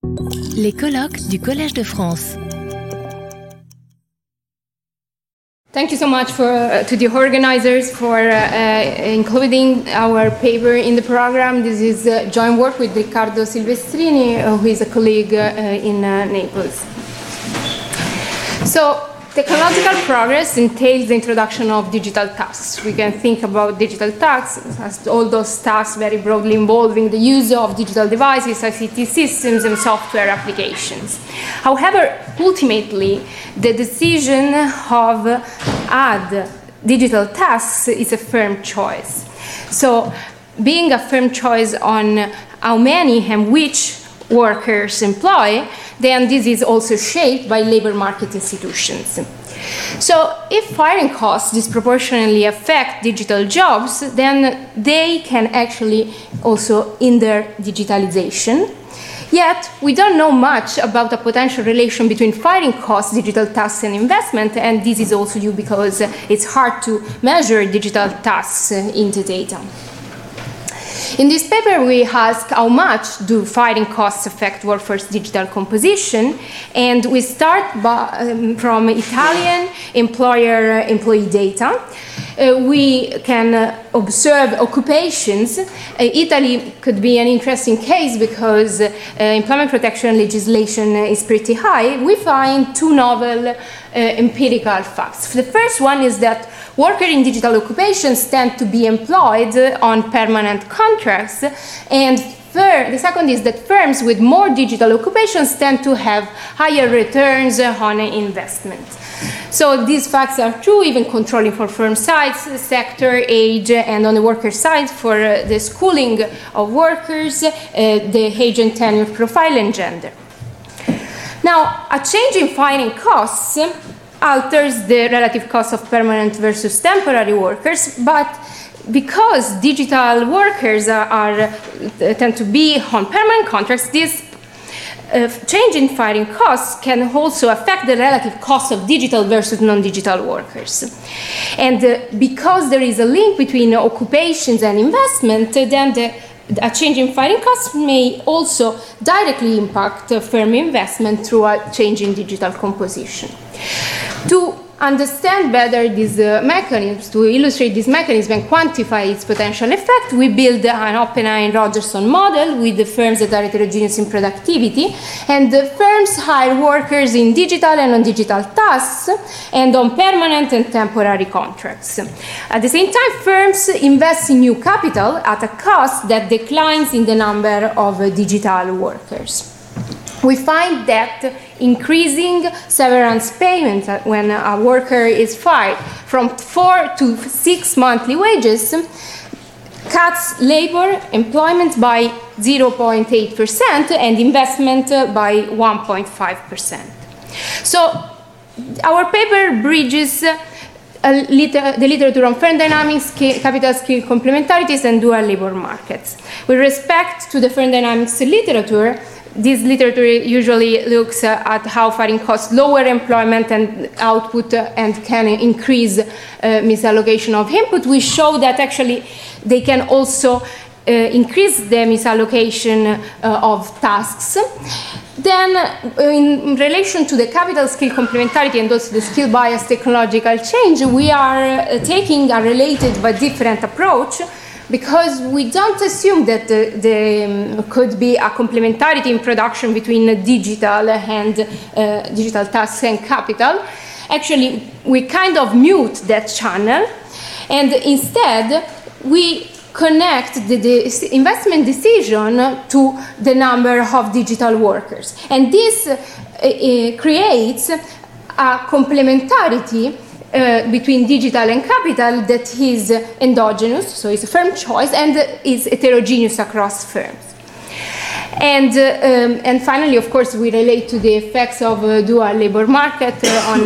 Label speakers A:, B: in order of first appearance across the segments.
A: Les colloques du Collège de France.
B: Thank you so much to the organizers for including our paper in the program. This is joint work with Riccardo Silvestrini, who is a colleague in Naples. So, technological progress entails the introduction of digital tasks. We can think about digital tasks as all those tasks very broadly involving the use of digital devices, ICT systems, and software applications. However, ultimately, the decision of add digital tasks is a firm choice. So, being a firm choice on how many and which workers employ, then this is also shaped by labor market institutions. So if hiring costs disproportionately affect digital jobs, then they can actually also hinder digitalization. Yet, we don't know much about the potential relation between hiring costs, digital tasks, and investment, and this is also due because it's hard to measure digital tasks in the data. In this paper, we ask how much do hiring costs affect workforce digital composition, and we start from Italian employer-employee data. We can observe occupations. Italy could be an interesting case because employment protection legislation is pretty high. We find two novel empirical facts. The first one is that workers in digital occupations tend to be employed on permanent contracts, and the second is that firms with more digital occupations tend to have higher returns on investment. So these facts are true, even controlling for firm size, sector, age, and on the worker side for the schooling of workers, the age and tenure profile, and gender. Now, a change in hiring costs alters the relative cost of permanent versus temporary workers, but because digital workers tend to be on permanent contracts, this change in hiring costs can also affect the relative cost of digital versus non-digital workers. And because there is a link between occupations and investment, then a change in hiring costs may also directly impact firm investment through a change in digital composition. To understand better these mechanisms, to illustrate this mechanism and quantify its potential effect, we build an Oppenheim-Rogerson model with the firms that are heterogeneous in productivity, and the firms hire workers in digital and non-digital tasks and on permanent and temporary contracts. At the same time, firms invest in new capital at a cost that declines in the number of digital workers. We find that increasing severance payments when a worker is fired from 4 to 6 monthly wages cuts labor employment by 0.8% and investment by 1.5%. So our paper bridges the literature on firm dynamics, capital skill complementarities, and dual labor markets. With respect to the firm dynamics literature, this literature usually looks at how hiring costs lower employment and output and can increase misallocation of input. We show that actually they can also increase the misallocation of tasks. Then, in relation to the capital skill complementarity and also the skill bias technological change, we are taking a related but different approach, because we don't assume that there could be a complementarity in production between digital and digital tasks and capital. Actually, we kind of mute that channel, and instead we connect the investment decision to the number of digital workers. And this creates a complementarity between digital and capital that is endogenous, so it's a firm choice, and is heterogeneous across firms. And finally, of course, we relate to the effects of dual labor market on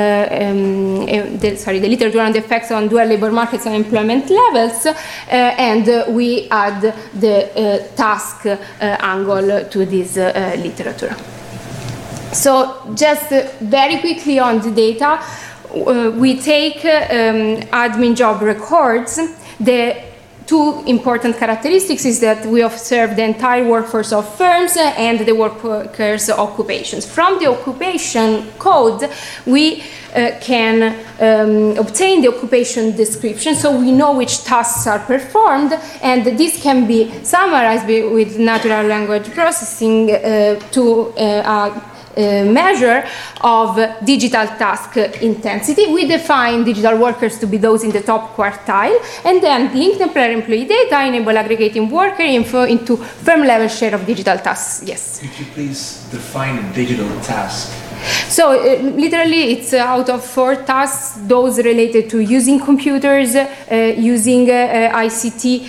B: the literature on the effects on dual labor markets on employment levels, and we add the task angle to this literature. So just very quickly on the data, we take admin job records. The two important characteristics is that we observe the entire workforce of firms and the workers' occupations. From the occupation code, we can obtain the occupation description, so we know which tasks are performed, and this can be summarized with natural language processing to measure of digital task intensity. We define digital workers to be those in the top quartile, and then linked temporary employee data enable aggregating worker info into firm level share of digital tasks. Yes?
C: Could you please define a digital task?
B: So literally it's out of 4 tasks, those related to using computers, using ICT,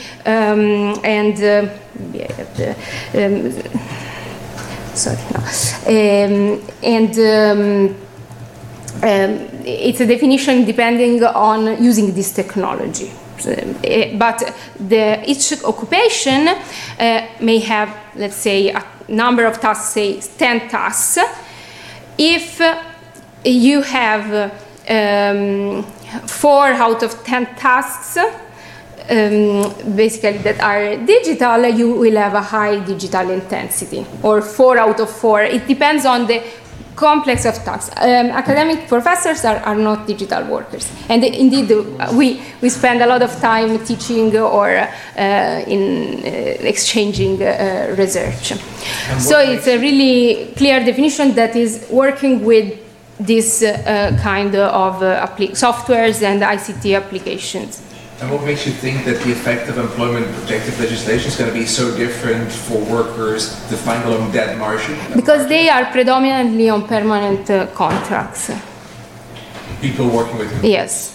B: it's a definition depending on using this technology. But each occupation may have, let's say, a number of tasks, say 10 tasks. If you have 4 out of 10 tasks, basically that are digital, you will have a high digital intensity, or 4 out of 4. It depends on the complex of tasks. Academic professors are not digital workers, and indeed we spend a lot of time teaching or in exchanging research. So it's a really clear definition that is working with this kind of softwares and ICT applications.
C: And what makes you think that the effect of employment protective legislation is going to be so different for workers defined along that margin?
B: Because they are predominantly on permanent contracts.
C: People working with them?
B: Yes.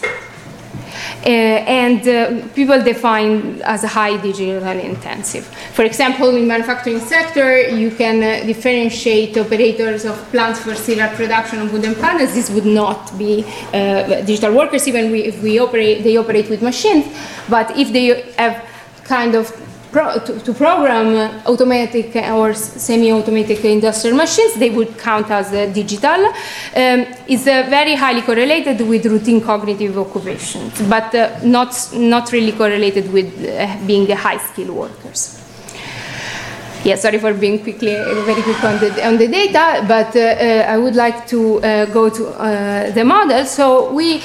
B: And people define as high digital intensive. For example, in manufacturing sector, you can differentiate operators of plants for serial production of wooden panels. This would not be digital workers, even if they operate with machines. But if they have kind of to program automatic or semi-automatic industrial machines, they would count as digital. It's very highly correlated with routine cognitive occupations, but not really correlated with being the high-skilled workers. Yeah, sorry for being very quick on the data, but I would like to go to the model. So we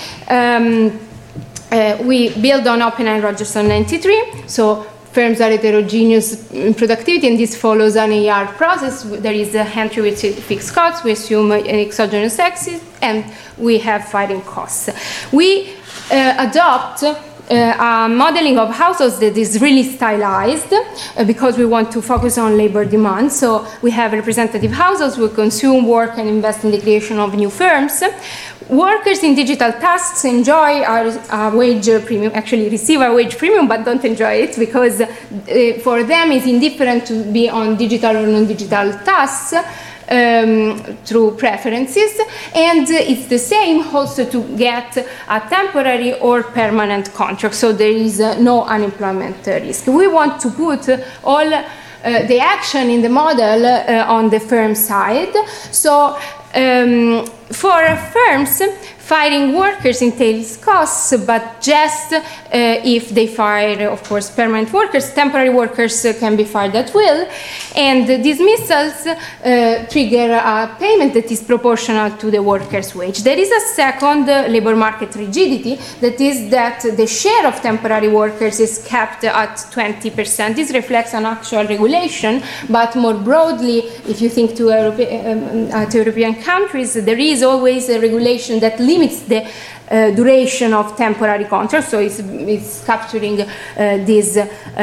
B: build on OpenAI-Rogerson 93. So firms are heterogeneous in productivity, and this follows an AR process. There is a entry with fixed costs, we assume an exogenous exit, and we have firing costs. We adopt a modeling of households that is really stylized because we want to focus on labor demand. So we have representative households who consume, work, and invest in the creation of new firms. Workers in digital tasks enjoy a wage premium, actually receive a wage premium, but don't enjoy it because for them it's indifferent to be on digital or non-digital tasks through preferences, and it's the same also to get a temporary or permanent contract, so there is no unemployment risk. We want to put all the action in the model on the firm side. So for firms, firing workers entails costs, but just if they fire, of course, permanent workers. Temporary workers can be fired at will, and dismissals trigger a payment that is proportional to the worker's wage. There is a second labor market rigidity, that is that the share of temporary workers is capped at 20%. This reflects an actual regulation, but more broadly, if you think to European countries, there is always a regulation that limits the duration of temporary contracts, so it's capturing this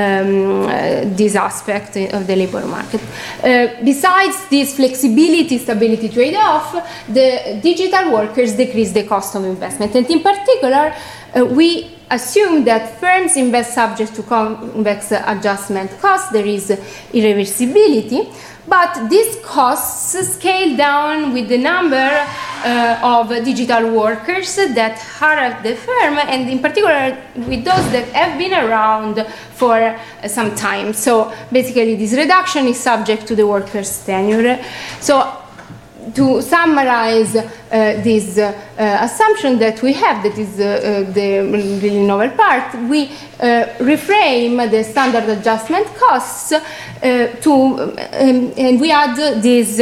B: aspect of the labor market. Besides this flexibility, stability trade-off, the digital workers decrease the cost of investment, and in particular, we assume that firms invest subject to convex adjustment costs. There is irreversibility. But these costs scale down with the number of digital workers that are at the firm, and in particular with those that have been around for some time. So basically this reduction is subject to the worker's tenure. So to summarize this assumption that we have, that is the really novel part, we reframe the standard adjustment costs and we add this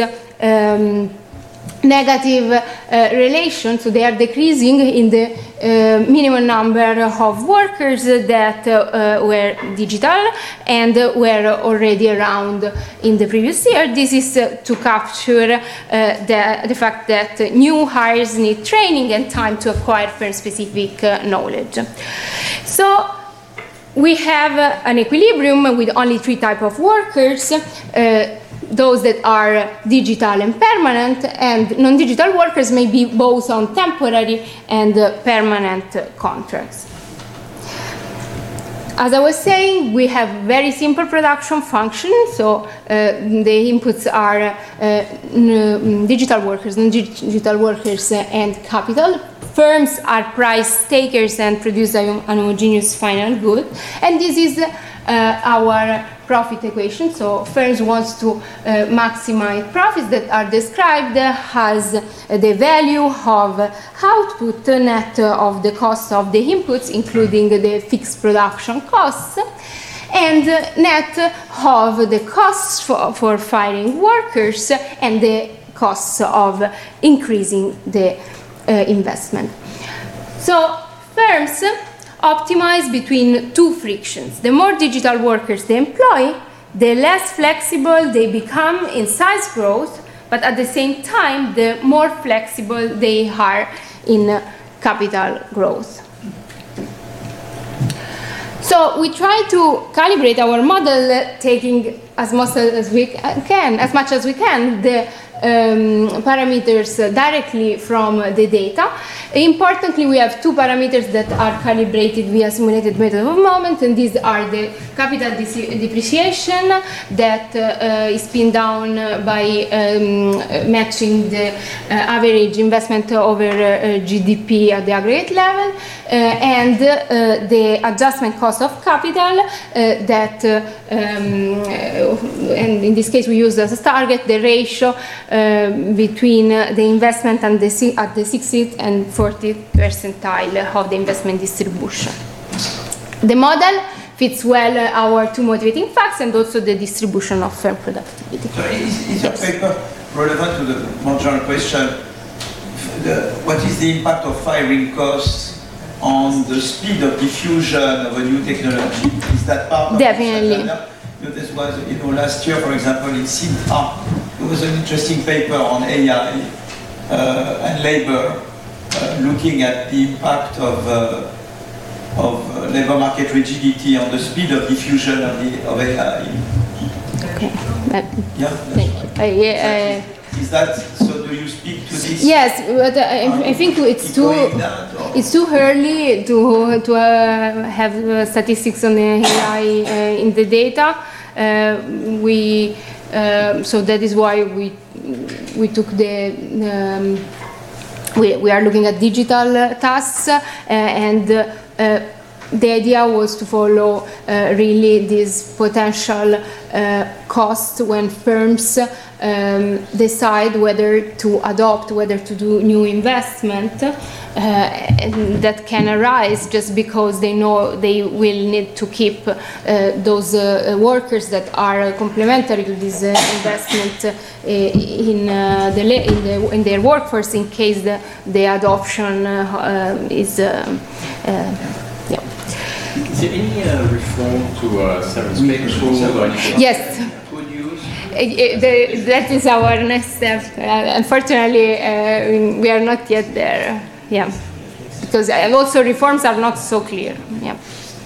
B: negative relation, so they are decreasing in the minimum number of workers that were digital and were already around in the previous year. This is to capture the fact that new hires need training and time to acquire firm-specific knowledge. So we have an equilibrium with only 3 types of workers. Those that are digital and permanent, and non-digital workers may be both on temporary and permanent contracts. As I was saying, we have very simple production function, so the inputs are digital workers, non-digital workers, and capital. Firms are price takers and produce a homogeneous final good, and this is our profit equation. So firms want to maximize profits that are described as the value of output net of the cost of the inputs, including the fixed production costs, and net of the costs for firing workers and the costs of increasing the investment. So firms optimize between 2 frictions. The more digital workers they employ, the less flexible they become in size growth, but at the same time, the more flexible they are in capital growth. So we try to calibrate our model, taking as much as we can, the parameters directly from the data. Importantly, we have 2 parameters that are calibrated via simulated method of moment, and these are the capital depreciation that is pinned down by matching the average investment over GDP at the aggregate level, and the adjustment cost of capital that, and in this case we use as a target the ratio between the investment and at the 60th and 40th percentile of the investment distribution. The model fits well our 2 motivating facts and also the distribution of firm productivity.
D: So is your paper relevant to the more general question, what is the impact of firing costs on the speed of diffusion of a new technology? Is that part of
B: Definitely.
D: This was, last year, for example, in Sintra, there was an interesting paper on AI and labor, looking at the impact of labor market rigidity on the speed of diffusion of AI.
B: Okay.
D: Yeah.
B: Thank you.
D: Is that so? Do you speak to this?
B: Yes, but I think it's too early to have statistics on the AI in the data. So that is why we took the. We are looking at digital tasks, and the idea was to follow really this potential cost when firms decide whether to adopt, whether to do new investment that can arise just because they know they will need to keep those workers that are complementary to this investment in their workforce in case the adoption is
E: Is there any reform to severance pay rules or anything?
B: Yes. That is our next step. Unfortunately, we are not yet there. Yeah, because also reforms are not so clear. Yeah.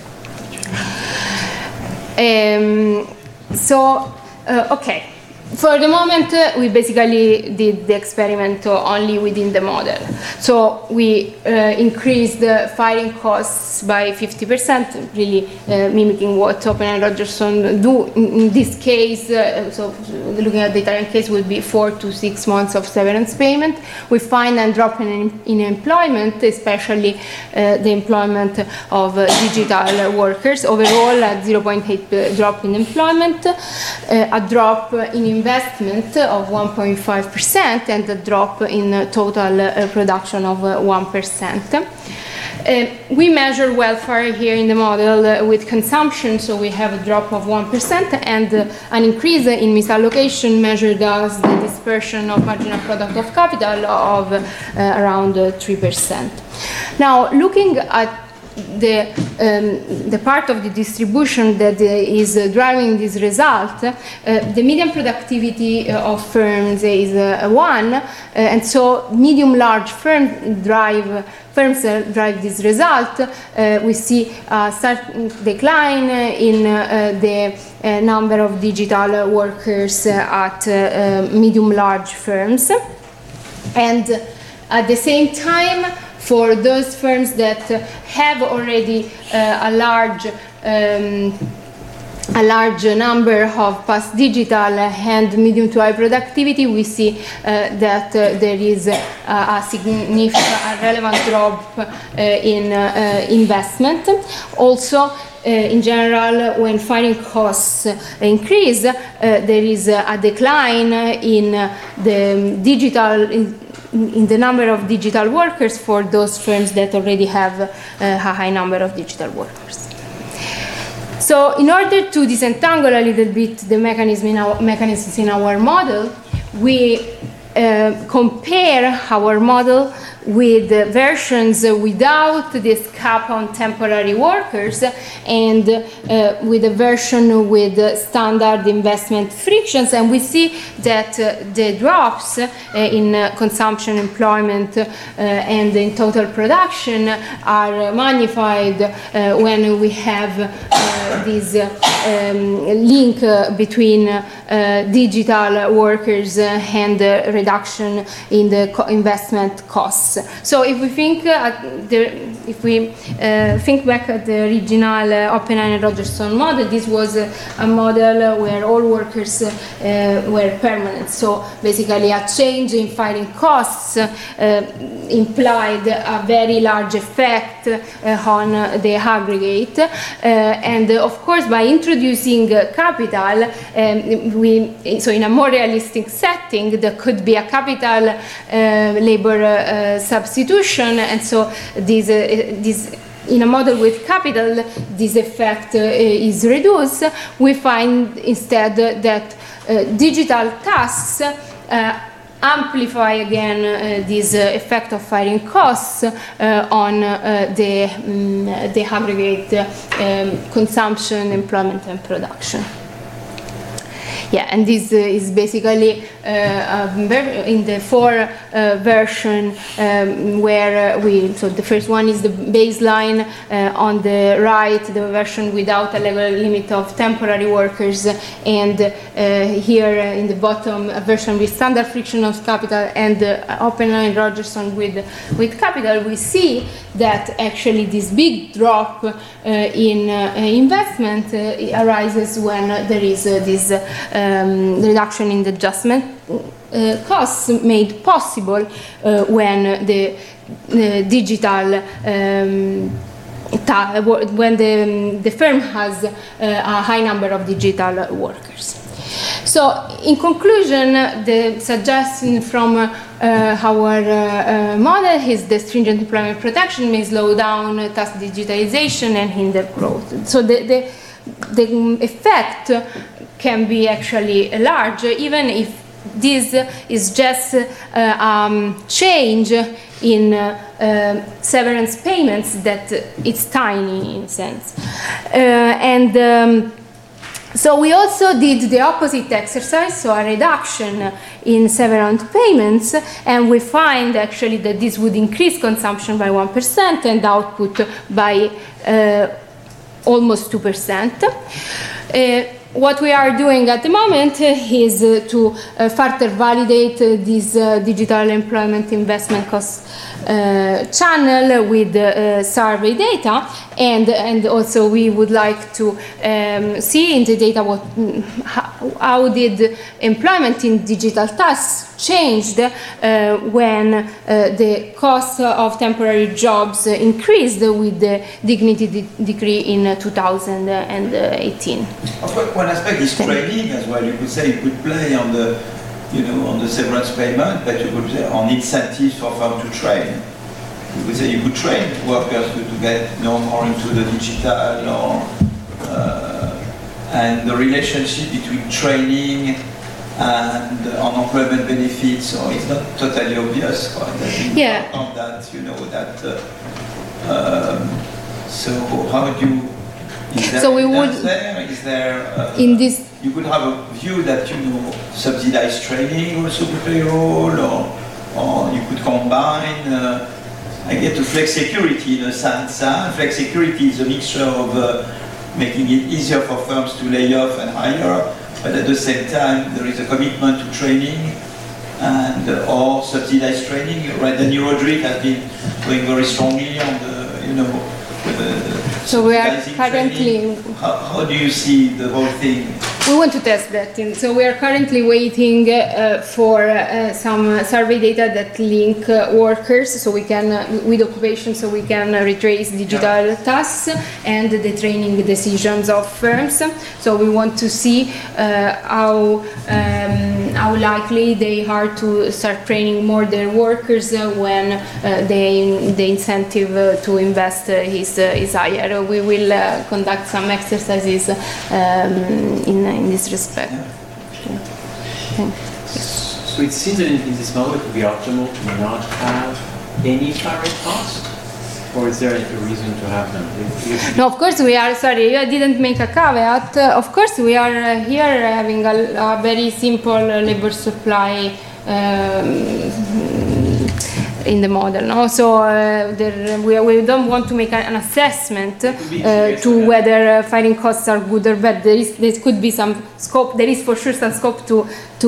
B: Okay. For the moment, we basically did the experiment only within the model. So we increased the firing costs by 50%, really mimicking what Open and Rogerson do. In this case, so looking at the Italian case, would be 4 to 6 months of severance payment. We find a drop in employment, especially the employment of digital workers. Overall, a 0.8 drop in employment, a drop in investment of 1.5% and a drop in total production of 1%. We measure welfare here in the model with consumption, so we have a drop of 1% and an increase in misallocation measured as the dispersion of marginal product of capital of around 3%. Now, looking at the part of the distribution that is driving this result, the median productivity of firms is 1, and so medium-large firms drive this result. We see a certain decline in the number of digital workers at medium-large firms, and at the same time, for those firms that have already a large number of past digital and medium to high productivity, we see that there is a significant, relevant drop in investment. Also, in general, when firing costs increase, there is a decline in the in the number of digital workers for those firms that already have a high number of digital workers. So in order to disentangle a little bit the mechanisms in our model, we compare our model with versions without this cap on temporary workers and with a version with standard investment frictions, and we see that the drops in consumption, employment, and in total production are magnified when we have this link between digital workers and reduction in the investment costs. So if we think think back at the original Oppenheim and Rogerson model, this was a model where all workers were permanent. So basically, a change in firing costs implied a very large effect on the aggregate, and of course, by introducing capital, so in a more realistic setting, there could be a capital labor substitution, and so this in a model with capital, this effect is reduced. We find instead that digital tasks amplify again this effect of firing costs on the aggregate consumption, employment, and production. Yeah, and this is basically in the 4 version where so the first one is the baseline on the right, the version without a level limit of temporary workers, and here in the bottom a version with standard friction of capital, and Oppenheim and Rogerson with capital. We see that actually this big drop in investment arises when there is this reduction in the adjustment costs made possible when the digital when the firm has a high number of digital workers. So, in conclusion, the suggestion from our model is the stringent employment protection may slow down task digitalization and hinder growth. So the effect can be actually large, even if this is just change in severance payments that it's tiny in a sense. So we also did the opposite exercise, so a reduction in severance payments, and we find actually that this would increase consumption by 1% and output by almost 2%. What we are doing at the moment is to further validate this digital employment investment cost channel with survey data, and also we would like to see in the data how did employment in digital tasks changed when the cost of temporary jobs increased with the dignity decree in 2018.
D: one aspect is training as well. You could say you could play on the, on the severance payment, but you could say on incentives for firms to train. You could say you could train workers to get more into the digital, or and the relationship between training and unemployment benefits. So it's not totally obvious.
B: Yeah.
D: On that, so how do you? Is there
B: So we would.
D: Is there?
B: In this.
D: You could have a view that subsidized training also to payroll, or you could combine. I get to flex security in a sense. Flex security is a mixture of making it easier for firms to lay off and hire, but at the same time there is a commitment to training and or subsidized training. Right, the Neurodric has been going very strongly on the
B: so we are currently.
D: How do you see the whole thing?
B: We want to test that, and so we are currently waiting for some survey data that link workers, so we can with occupation, so we can retrace digital tasks and the training decisions of firms. So we want to see how likely they are to start training more their workers when the incentive to invest is higher. We will conduct some exercises in this respect.
E: So it seems that in this model it would be optimal to not have any firing costs, or is there a reason to have them?
B: No, of course we are. Sorry, I didn't make a caveat. Of course we are here having a very simple labor supply in the model, no? So we don't want to make an assessment to whether firing costs are good or bad. There could be some scope. There is for sure some scope to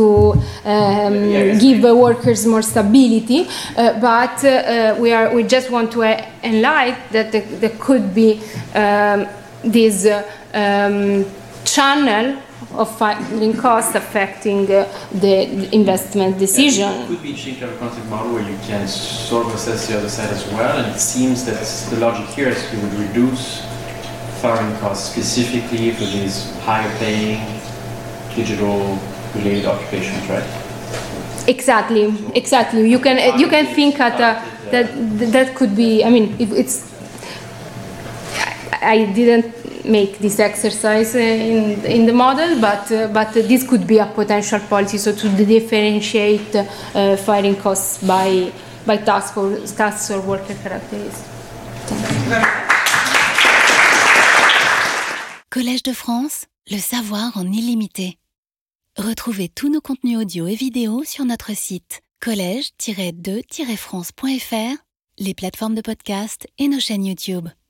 B: give workers more stability, but we just want to enlighten that there could be this channel of firing costs affecting the investment decision.
E: It could be interesting to have a concept model where you can sort of assess the other side as well, and it seems that the logic here is you would reduce firing costs specifically for these higher paying digital related occupations, right?
B: Exactly. You can think at that could be. I mean, if it's. I didn't make this exercise in the model, but this could be a potential policy. So to differentiate firing costs by task or worker characteristics.
A: Collège de France, le savoir en illimité. Retrouvez tous nos contenus audio et vidéo sur notre site collège-2-france.fr, les plateformes de podcast et nos chaînes YouTube.